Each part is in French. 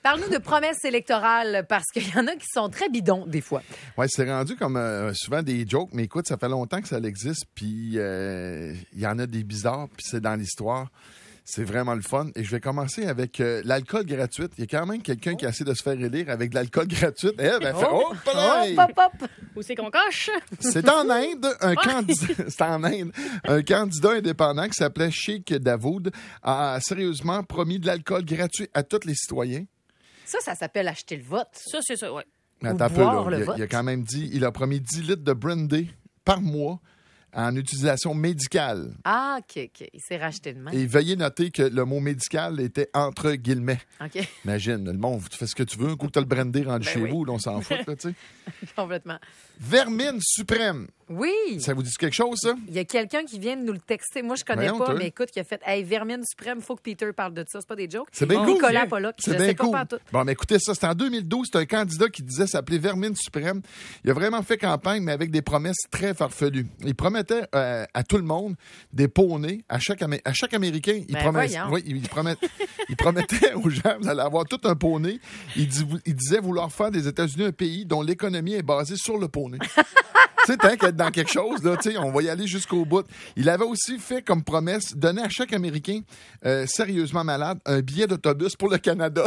Parle-nous de promesses électorales, parce qu'il y en a qui sont très bidons, des fois. Oui, c'est rendu comme souvent des jokes, mais écoute, ça fait longtemps que ça existe, puis il y en a des bizarres, puis c'est dans l'histoire. C'est vraiment le fun. Et je vais commencer avec l'alcool gratuit. Il y a quand même quelqu'un qui a essayé de se faire élire avec de l'alcool gratuit. Où c'est qu'on coche? C'est en Inde. C'est en Inde. Un candidat indépendant qui s'appelait Sheikh Davoud a sérieusement promis de l'alcool gratuit à tous les citoyens. Ça s'appelle acheter le vote. Ça, c'est ça, oui. Attends un peu, là. Il a quand même dit, il a promis 10 litres de brandy par mois en utilisation médicale. Ah, OK. Il s'est racheté de main. Et veuillez noter que le mot médical était entre guillemets. OK. Imagine, le monde, tu fais ce que tu veux, un coup que tu as le brandy rendu chez vous, là, on s'en fout, là, tu sais. Complètement. Vermine suprême. Oui. Ça vous dit quelque chose, ça? Il y a quelqu'un qui vient de nous le texter. Moi, je connais Voyons, pas, toi. mais écoute, qui a fait « Hey, Vermine suprême, faut que Peter parle de ça. » C'est pas des jokes. C'est bien cool. Nicolas Pollock, je C'est sais bien pas cool. partout. Bon, mais écoutez ça, c'était en 2012. C'était un candidat qui disait s'appeler Vermine suprême. Il a vraiment fait campagne, mais avec des promesses très farfelues. Il promettait à tout le monde des poneys à chaque Américain. Il promettait aux gens, vous allez avoir tout un poney. Il disait vouloir faire des États-Unis un pays dont l'économie est basée sur le poney. Tu sais, tant qu'être dans quelque chose, là, tu sais, on va y aller jusqu'au bout. Il avait aussi fait comme promesse donner à chaque Américain sérieusement malade un billet d'autobus pour le Canada.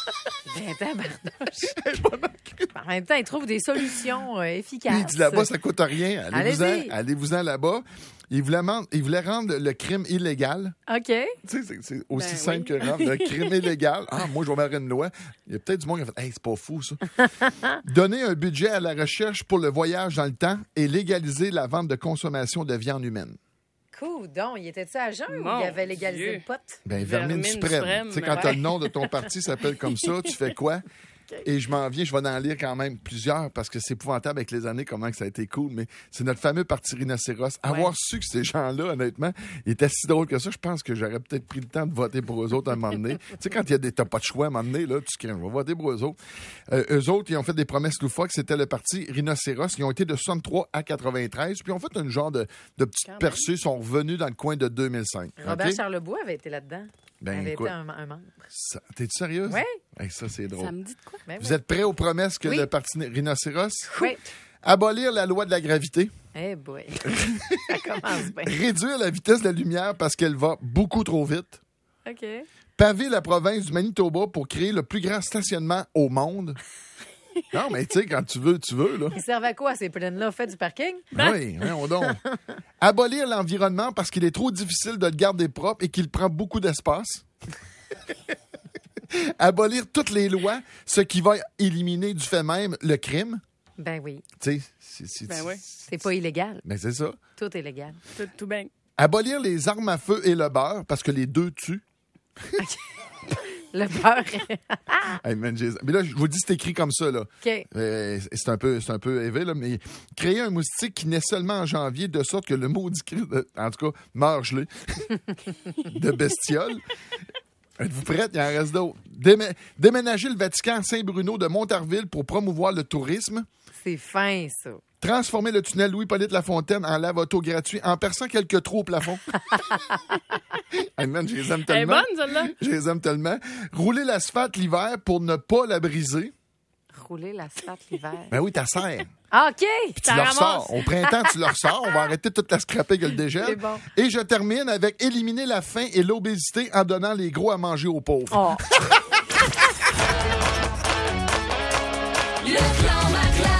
En même temps, il troutrouve des solutions efficaces. Puis il dit là-bas, ça coûte rien. Allez-y. Allez-vous-en là-bas. Il voulait rendre le crime illégal. OK. Tu sais, c'est aussi simple que rendre le crime illégal. Ah, moi, je vais mettre une loi. Il y a peut-être du monde qui a fait « Hey, c'est pas fou, ça. » Donner un budget à la recherche pour le voyage dans le temps et légaliser la vente de consommation de viande humaine. Cool. Donc, il était-tu à jeun ou il avait légalisé le pot? Ben, Vermine suprême. Tu sais, quand t'as le nom de ton parti s'appelle comme ça, tu fais quoi? Et je m'en viens, je vais en lire quand même plusieurs parce que c'est épouvantable avec les années comment que ça a été cool, mais c'est notre fameux parti rhinocéros. Avoir su que ces gens-là, honnêtement, ils étaient si drôles que ça, je pense que j'aurais peut-être pris le temps de voter pour eux autres à un moment donné. Tu sais, quand t'as pas de choix à un moment donné, là, tu crains, je vais voter pour eux autres. Eux autres, ils ont fait des promesses loufoques, c'était le parti rhinocéros. Ils ont été de 63 à 93, puis ils ont fait une genre de petite percée, ils sont revenus dans le coin de 2005. Robert Charlebois avait été là-dedans. Ben, avait écoute, été un membre. T'es-tu sérieuse? Oui. Hey, ça, c'est drôle. Ça me dit de quoi? Ben Vous êtes prêts aux promesses que Oui. le parti rhinocéros? Oui. Abolir la loi de la gravité. Eh boy. Ça commence bien. Réduire la vitesse de la lumière parce qu'elle va beaucoup trop vite. OK. Paver la province du Manitoba pour créer le plus grand stationnement au monde. Non, mais tu sais, quand tu veux, là. Ils servent à quoi, ces plaines-là? Fait du parking? Oui, on donc. Abolir l'environnement parce qu'il est trop difficile de le garder propre et qu'il prend beaucoup d'espace. Abolir toutes les lois, ce qui va éliminer du fait même le crime. Ben oui. Tu sais, Ben oui. C'est pas illégal. Ben c'est ça. Tout est légal. Tout bien. Abolir les armes à feu et le beurre parce que les deux tuent. Le beurre. Hey, man, mais là, je vous dis, c'est écrit comme ça, là. OK. C'est un peu élevé, là, mais créer un moustique qui naît seulement en janvier, de sorte que le maudit cri, en tout cas, meurt gelé, de bestiole. Êtes-vous prête? Il en reste d'autres. Déménager le Vatican à Saint-Bruno de Montarville pour promouvoir le tourisme. C'est fin, ça. Transformer le tunnel Louis-Polyte Lafontaine en lave-auto gratuit en perçant quelques trous au plafond. Hey man, je les aime Elle est tellement. bonne, celle-là? Je les aime tellement. Rouler l'asphalte l'hiver pour ne pas la briser. Rouler l'asphalte l'hiver. Ben oui, ta serre. Ah, OK. Puis tu le ressors. Au printemps, tu le ressors. On va arrêter de toute la scraper que le dégel. C'est bon. Et je termine avec éliminer la faim et l'obésité en donnant les gros à manger aux pauvres. Oh. Le clan Maclin.